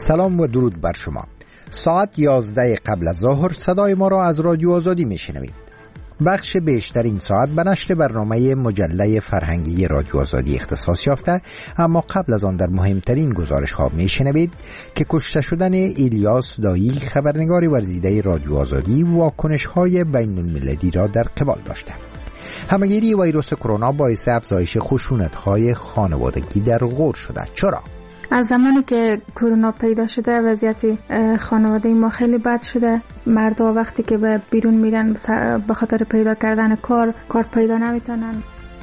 سلام و درود بر شما. ساعت 11 قبل از ظهر صدای ما را از رادیو آزادی میشنوید. بخش بیشتر این ساعت به نشر برنامه مجله فرهنگی رادیو آزادی اختصاص یافته، اما قبل از آن در مهمترین گزارش ها میشنوید که کشته شدن الیاس دایی خبرنگار ورزیده رادیو آزادی واکنش های بین المللی را در قبال داشته. همهگیری ویروس کرونا باعث افزایش خشونت های خانوادگی در غور شده. چرا؟ از زمانی که کرونا پیدا شده وضعیت خانواده ما خیلی بد شده. مردا وقتی که به بیرون میرن به خاطر پیدا کردن کار پیدا نمیتونن.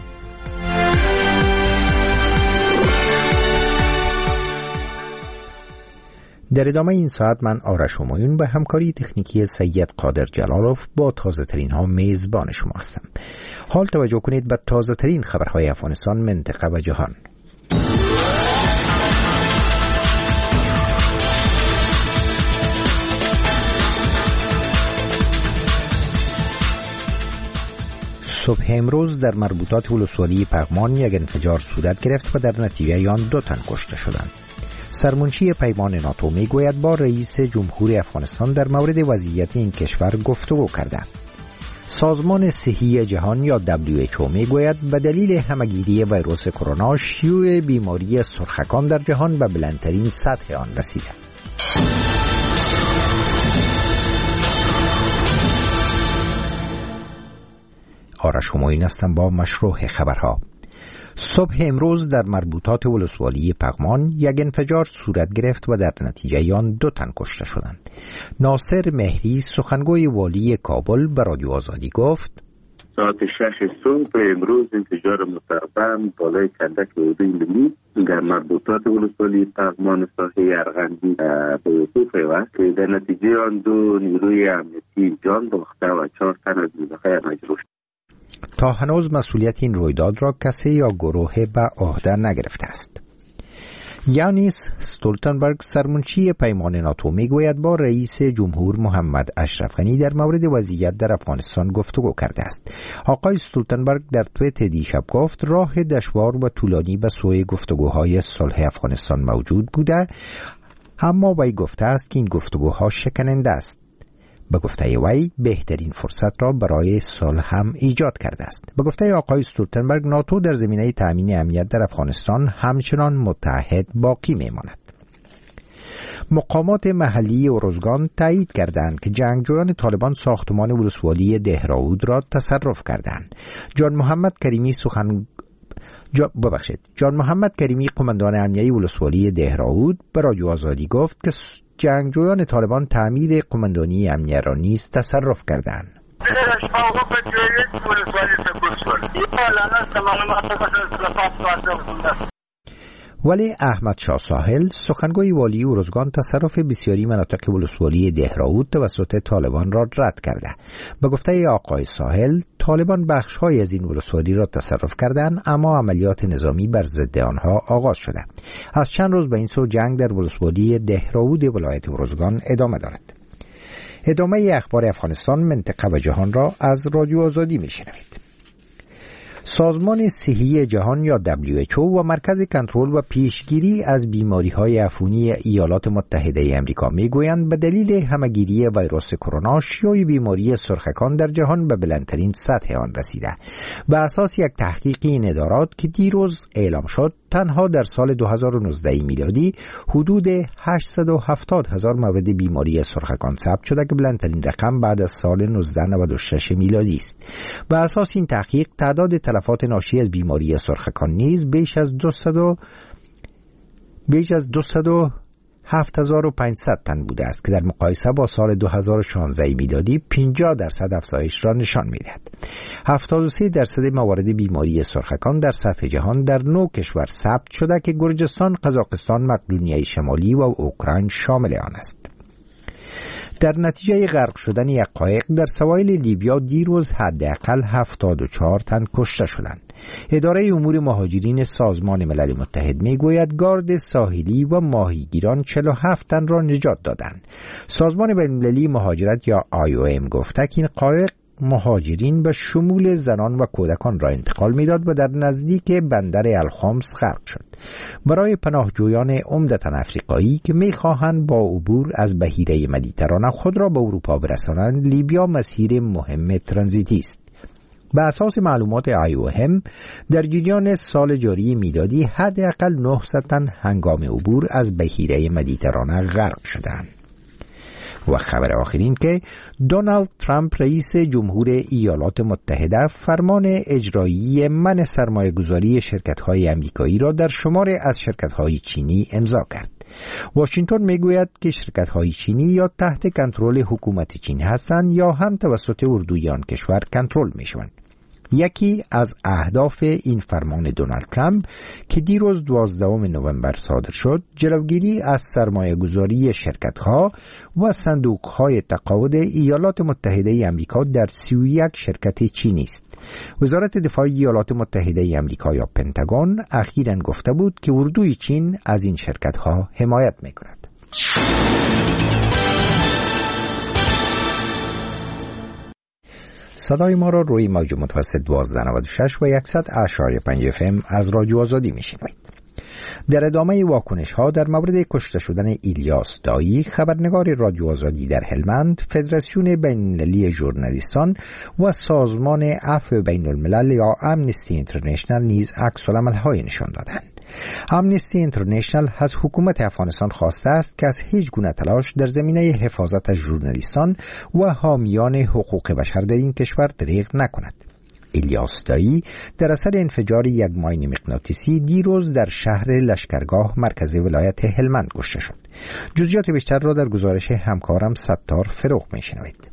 در ادامه این ساعت من آرش همایون به همکاری تکنیکی سید قادر جلالوف با تازه ترین ها میزبان شما هستم. حال توجه کنید به تازه ترین خبرهای افغانستان، منطقه و جهان. صبح امروز در مربوطات ولسوالی پغمان یک انفجار صورت گرفت و در نتیجه آن 2 تن کشته شدند. سرمنشی پیمان ناتو میگوید با رئیس جمهور افغانستان در مورد وضعیت این کشور گفتگو کرده. سازمان صحی جهان یا WHO میگوید به دلیل همهگیری ویروس کرونا شیوع بیماری سرخکان در جهان به بلندترین سطح آن رسیده. آرش همایون هستم با مشروع خبرها. صبح امروز در مربوطات ولسوالی پغمان یک انفجار صورت گرفت و در نتیجه آن 2 تن کشته شدند. ناصر مهری سخنگوی والی کابل به رادیو آزادی گفت: ساعت 6 صبح امروز انفجار مستقیم بالای کندک حدود در مربوطات ولسوالی پغمان ساحه ارغندی به وقوع پیوست که در نتیجه آن 2 نیروی امنیتی جان باخته و 4 تن از نیروهای مجروح. تا هنوز مسئولیت این رویداد را کسی یا گروه به عهده نگرفته است. یانس استولتنبرگ سرمنشی پیمان ناتو میگوید با رئیس جمهور محمد اشرف غنی در مورد وضعیت در افغانستان گفتگو کرده است. آقای استولتنبرگ در توییت دیشب گفت راه دشوار و طولانی به سوی گفتگوهای صلح افغانستان موجود بوده، اما وی گفته است که این گفتگوها شکننده است. به گفته وی بهترین فرصت را برای صلح هم ایجاد کرده است. به گفته آقای استولتنبرگ ناتو در زمینه تامین امنیت در افغانستان همچنان متحد باقی میماند. مقامات محلی اروزگان تایید کردند که جنگجویان طالبان ساختمان ولسوالی دهراود را تصرف کردند. جان محمد کریمی قماندان امنیه ولسوالی دهراود به رادیو آزادی گفت که جنگجویان طالبان تعمیر قماندانی امنیه را نیز تصرف کردند. ولی احمد شاه ساحل سخنگوی والی اروزگان تصرف بسیاری مناطق ولسوالی دهراود توسط طالبان را رد کرده. به گفته آقای ساحل طالبان بخش‌های از این ولسوالی را تصرف کردند، اما عملیات نظامی بر ضد آنها آغاز شده. از چند روز به این سو جنگ در ولسوالی دهراود ولایت اروزگان ادامه دارد. ادامه اخبار افغانستان، منطقه و جهان را از رادیو آزادی میشنوید. سازمان صحی جهان یا WHO و مرکز کنترل و پیشگیری از بیماری‌های عفونی ایالات متحده آمریکا میگویند به دلیل همهگیری ویروس کرونا شیوع بیماری سرخکان در جهان به بلندترین سطح آن رسیده. به اساس یک تحقیق این ادارات که دیروز اعلام شد، تنها در سال 2019 میلادی حدود 870,000 مورد بیماری سرخکان ثبت شده که بلندترین رقم بعد از سال 1996 میلادی است. به اساس این تحقیق تعداد تلفات ناشی از بیماری سرخکان نیز بیش از 207,500 تن بوده است که در مقایسه با سال 2016 میلادی 50% افزایش را نشان می‌دهد. 73% موارد بیماری سرخکان در سطح جهان در 9 کشور ثبت شده که گرجستان، قزاقستان، مقدونیه شمالی و اوکراین شامل آن است. در نتیجه غرق شدن یک قایق در سواحل لیبیا دیروز حداقل 74 تن کشته شدند. اداره امور مهاجرین سازمان ملل متحد میگوید گارد ساحلی و ماهیگیران 47 تن را نجات دادند. سازمان بین‌المللی مهاجرت یا IOM گفته که این قایق مهاجرین به شمول زنان و کودکان را انتقال میداد و در نزدیک بندر الخمس غرق شد. برای پناهجویان عمدتاً افریقایی که می‌خواهند با عبور از بحیره مدیترانه خود را به اروپا برسانند، لیبیا مسیر مهم ترانزیتی است. به اساس معلومات IOM در جریان سال جاری میلادی حداقل 900 تن هنگام عبور از بحیره مدیترانه غرق شدند. و خبر آخرین که دونالد ترامپ رئیس جمهور ایالات متحده فرمان اجرایی منع سرمایه‌گذاری شرکت‌های آمریکایی را در شمار از شرکت‌های چینی امضا کرد. واشنگتن میگوید که شرکت‌های چینی یا تحت کنترل حکومت چین هستند یا هم توسط اردوی آن کشور کنترل می‌شوند. یکی از اهداف این فرمان دونالد ترامپ که دیروز 12 نوامبر صادر شد، جلوگیری از سرمایه‌گذاری شرکت‌ها و صندوق‌های تقاعد ایالات متحده آمریکا در 31 شرکت چینی است. وزارت دفاع ایالات متحده آمریکا یا پنتاگون اخیراً گفته بود که اردوی چین از این شرکت‌ها حمایت می‌کند. صدای ما را روی موج متوسط 1296 و 100.5 FM از رادیو آزادی میشنوید. در ادامه واکنش ها در مورد کشته شدن ایلیاس دایی، خبرنگار رادیو آزادی در هلمند، فدراسیون بین‌المللی ژورنالیستان و سازمان عفو بین الملل یا امنستی اینترنشنال نیز عکس‌العمل‌های نشان دادند. امنستی اینترنشنال از حکومت افغانستان خواسته است که از هیچ گونه تلاش در زمینه حفاظت از ژورنالیستان و حامیان حقوق بشر در این کشور دریغ نکند. ایلیاس دایی در اثر انفجار یک ماین مغناطیسی دیروز در شهر لشکرگاه مرکز ولایت هلمند کشته شد. جزئیات بیشتر را در گزارش همکارم ستار فروغ میشنوید.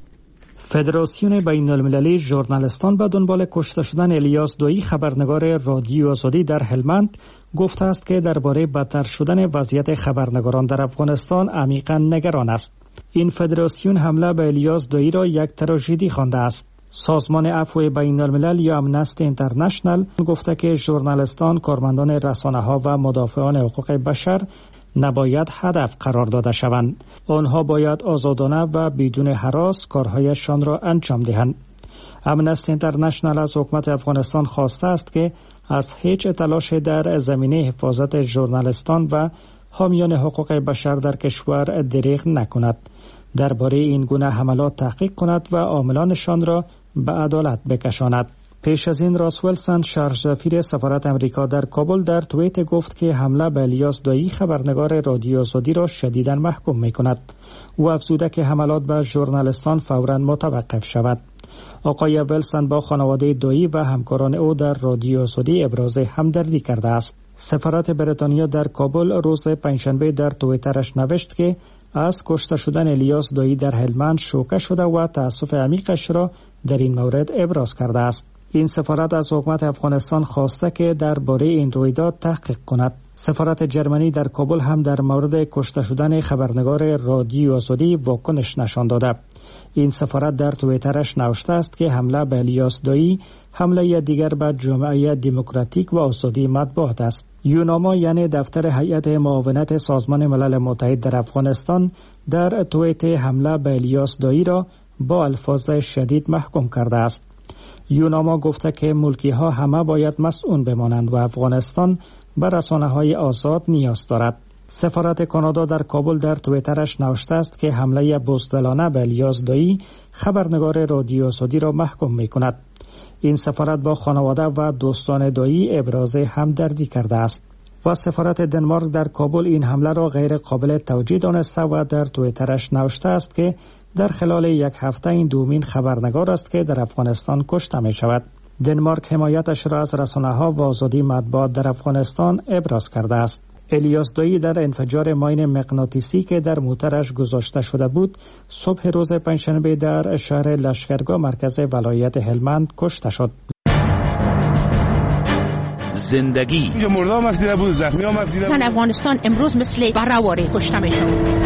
فدراسیون بین المللی ژورنالیستان به دنبال کشته شدن ایلیاس دایی، خبرنگار رادیو آزادی در هلمند، گفته است که درباره بدتر شدن وضعیت خبرنگاران در افغانستان عمیقاً نگران است. این فدراسیون حمله به ایلیاس دایی را یک تراژدی خوانده است. سازمان عفو بین الملل یا امنستی اینترنشنال گفته که ژورنالیستان، کارمندان رسانه‌ها و مدافعان حقوق بشر نباید هدف قرار داده شوند. آنها باید آزادانه و بدون هراس کارهایشان را انجام دهند. امنستی اینترنشنال از حکومت افغانستان خواسته است که از هیچ تلاش در زمینه حفاظت ژورنالیستان و حامیان حقوق بشر در کشور دریغ نکند. درباره این گونه حملات تحقیق کند و عاملانشان را به عدالت بکشاند. پیش از این راس ویلسون، شرح‌سفیر سفارت امریکا در کابل، در توییت گفت که حمله به ایلیاس دایی، خبرنگار رادیو آزادی، را شدیداً محکوم می‌کند و افزوده که حملات به ژورنالیستان فوراً متوقف شود. آقای ویلسون با خانواده دایی و همکاران او در رادیو آزادی ابراز همدردی کرده است. سفارت بریتانیا در کابل روز پنجشنبه در توییترش نوشت که از کشته شدن ایلیاس دایی در هلمند شوکه شده و تأسف عمیقش را در این مورد ابراز کرده است. این سفارت از حکومت افغانستان خواسته که درباره این رویداد تحقیق کند. سفارت جرمنی در کابل هم در مورد کشته شدن خبرنگار رادیو آزادی واکنش نشان داده. این سفارت در توییترش نوشته است که حمله به ایلیاس دایی حمله دیگر به جامعه دموکراتیک و آزادی مطبوعات است. یوناما یعنی دفتر هیئت معاونت سازمان ملل متحد در افغانستان در توییت حمله به ایلیاس دایی را با الفاظ شدید محکوم کرده است. یوناما گفته که ملکی ها همه باید مسئول بمانند و افغانستان به رسانه‌های آزاد نیاز دارد. سفارت کانادا در کابل در توییترش نوشته است که حمله بزدلانه به ایلیاس دایی، خبرنگار رادیو آزادی، را محکوم می‌کند. این سفارت با خانواده و دوستان دایی ابراز همدردی کرده است. و سفارت دنمارک در کابل این حمله را غیر قابل توجیه دانسته و در توییترش نوشته است که در خلال یک هفته این دومین خبرنگار است که در افغانستان کشته می شود. دنمارک حمایتش را از رسانه‌ها و آزادی مطبوعات در افغانستان ابراز کرده است. ایلیاس دایی در انفجار ماین مغناطیسی که در موترش گذاشته شده بود، صبح روز پنجشنبه در شهر لشکرگاه مرکز ولایت هلمند کشته شد. زندگی مردم افزیده بود، زخمی هم افزیده بود. افغانستان امروز مثل برآوری کشته میشد.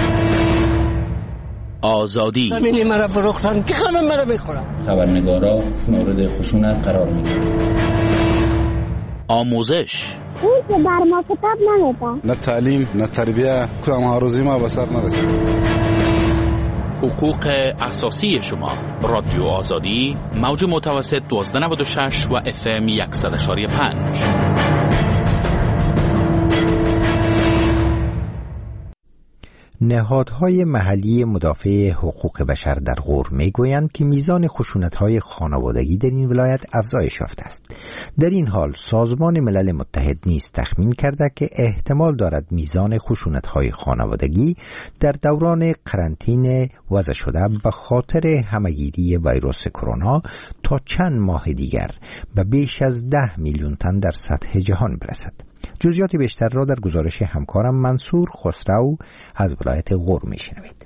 آزادی زمینی مرا فروختن که همه مرا بخورن. خبرنگارا مورد خشونت قرار میگیرن. آموزش اون که بر ما کتاب نمیده. نه تعلیم نه تربیه، کدام هاروزی ما به سر نرسید. حقوق اساسی شما. رادیو آزادی، موج متوسط 1296 و FM 100.5. نهادهای محلی مدافع حقوق بشر در غور میگویند که میزان خشونت‌های خانوادگی در این ولایت افزایش یافته است. در این حال سازمان ملل متحد نیز تخمین کرده که احتمال دارد میزان خشونت‌های خانوادگی در دوران قرنطینه وضع شده به خاطر همه‌گیری ویروس کرونا تا چند ماه دیگر به بیش از 10 میلیون تن در سطح جهان برسد. جزئیات بیشتر را در گزارش همکارم منصور خسرو از ولایت غور میشنوید.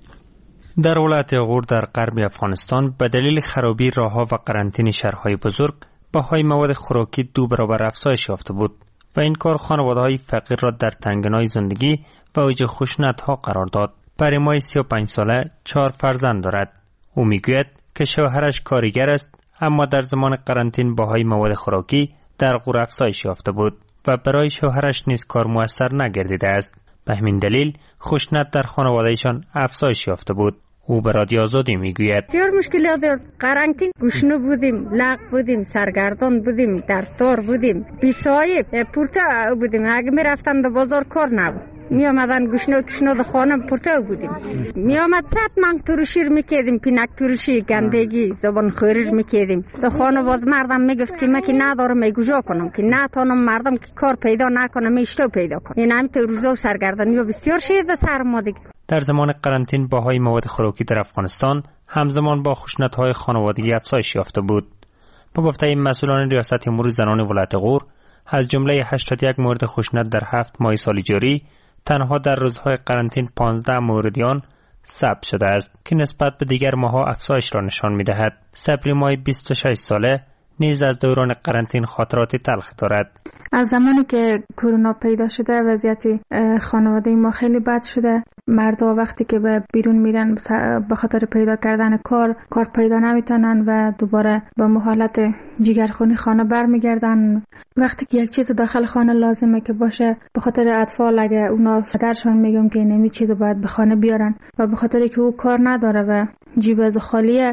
در ولایت غور در غرب افغانستان به دلیل خرابی راه‌ها و قرنطینه شهرهای بزرگ بهای مواد خوراکی 2 برابر افزایش یافته بود و این کار خانواده‌های فقیر را در تنگنای زندگی و اوج خشونت‌ها قرار داد. پریمای 35 ساله 4 فرزند دارد. او میگوید که شوهرش کارگر است، اما در زمان قرنطینه بهای مواد خوراکی در غور افزایش یافته بود و برای شوهرش نیز کار موثر نگردیده است. به همین دلیل خشونت در خانوادهشان افزایش یافته بود. او به رادیو آزادی میگوید بسیار مشکلات داشت. قرنطینه گشنه بودیم، لغ بودیم، سرگردان بودیم، در تار بودیم، بی‌صاحب پورته بودیم. اگه میرفتن به بازار کار نبود، می آمدن گشنه در خانه پورته بودیم. می آمد 100 من ترشیر میکردیم، پینک ترشی، گندگی، زبان خوری میکردیم. در خانه باز مردم میگفت که من که ندارم میگوجا کنم، که نتونم مردم که کار پیدا نکنم میشتو پیدا کنم. این همین روزا و سرگردانی و بسیار شده سر ما دیگه. در زمان قرنطینه بهای مواد خوراکی در افغانستان همزمان با خشونت‌های خانوادگی افزایش یافته بود. به گفته مسئولان ریاست امور زنان ولایت غور، از جمله 81 مورد خشونت در 7 ماه سال جاری، تنها در روزهای قرنطینه 15 موردیان ثبت شده است که نسبت به دیگر ماه‌ها افزایش را نشان می‌دهد. صبری مای 26 ساله نیز از دوران قرنطینه خاطرات تلخ دارد. از زمانی که کرونا پیدا شده وضعیت خانواده ما خیلی بد شده. مردها وقتی که به بیرون میرن به خاطر پیدا کردن کار پیدا نمیتونن و دوباره به حالت جیگرخونی خانه برمیگردن. وقتی که یک چیز داخل خانه لازمه که باشه، به خاطر اطفال اگه اونا پدرشون میگم که نمی چیزو باید به خانه بیارن و به خاطر که او کار نداره و جیب از خالیه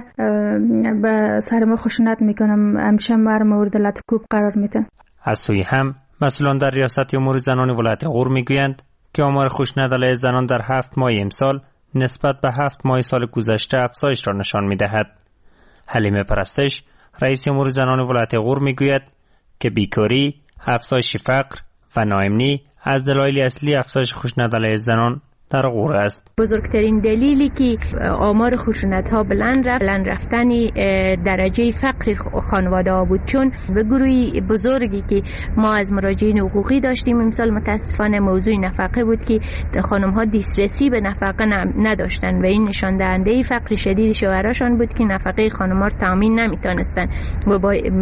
به سر ما خشونت میکنم، همیشه ما رو مورد لطکوب قرار میده. از سوی هم مسئولان در ریاست امور زنان ولایت غور میگویند که آمار خشونت علیه زنان در 7 ماه امسال نسبت به 7 ماه سال گذشته افزایش را نشان میدهد. حلیمه پرستش رئیس امور زنان ولایت غور میگوید که بیکاری، افزایش فقر و ناامنی از دلایل اصلی افزایش خشونت علیه زنان در غور است. بزرگترین دلیلی که آمار خشونت ها بلند رفتن درجه فقر خانواده ها بود، چون به گروهی بزرگی که ما از مراجعین حقوقی داشتیم امسال متاسفانه موضوع نفقه بود که خانم ها دسترسی به نفقه نداشتن و این نشان دهنده فقر شدید شوهراشان بود که نفقه خانم ها تامین نمیتونستن و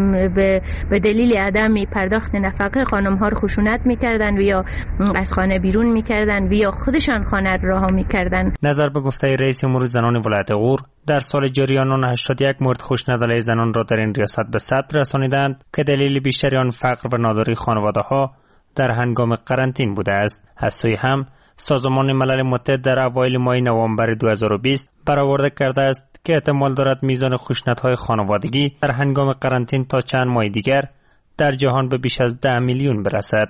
به دلیل عدم پرداخت نفقه خانم ها رو خشونت میکردن و یا از خانه بیرون میکردن و یا خودشان خانه رها می‌کردند. نظر به گفته رئیس امور زنان ولایت غور، در سال جاری آنان 81 مورد خشونت علیه زنان را در این ریاست به ثبت رسانیدند که دلیل بیشتری آن فقر و ناداری خانواده‌ها در هنگام قرنطینه بوده است. از سوی هم سازمان ملل متحد در اوایل ماه نوامبر 2020 برآورده کرده است که احتمال دارد میزان خشونت‌های خانوادگی در هنگام قرنطینه تا چند ماه دیگر در جهان به بیش از 10 میلیون برسد.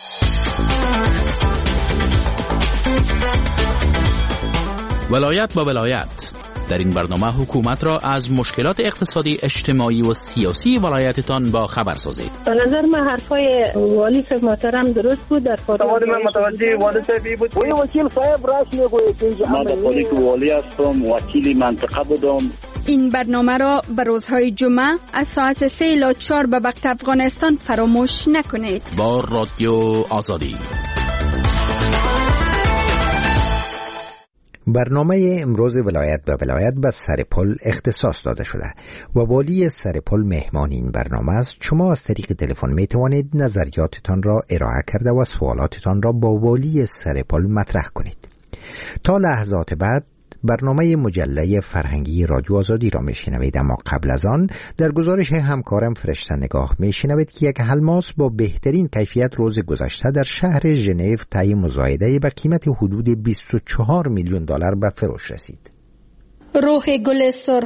ولایت با ولایت. در این برنامه حکومت را از مشکلات اقتصادی، اجتماعی و سیاسی ولایتتان با خبر سازید. به نظر من حرفای والی صاحب محترم درست بود. در سوال من متوجه والی صاحبی بود. وکیل صاحب راست میگوید. من در حالی که والی هستم، وکیل منطقه بودم. این برنامه را به روزهای جمعه از ساعت 3 الی 4 به وقت افغانستان فراموش نکنید. با رادیو آزادی. برنامه امروز ولایت به ولایت به سرپل اختصاص داده شده و والی سرپل مهمان این برنامه است. شما از طریق تلفن می توانید نظریاتتان را ارائه کرده و سوالاتتان را با والی سرپل مطرح کنید. تا لحظات بعد برنامه مجله فرهنگی رادیو آزادی را میشنوید، اما قبل از آن در گزارش همکارم فرشته نگاه میشنوید که یک الماس با بهترین کیفیت روز گذشته در شهر ژنو طی مزایده به قیمت حدود 24 میلیون دلار به فروش رسید. روح گل سرخ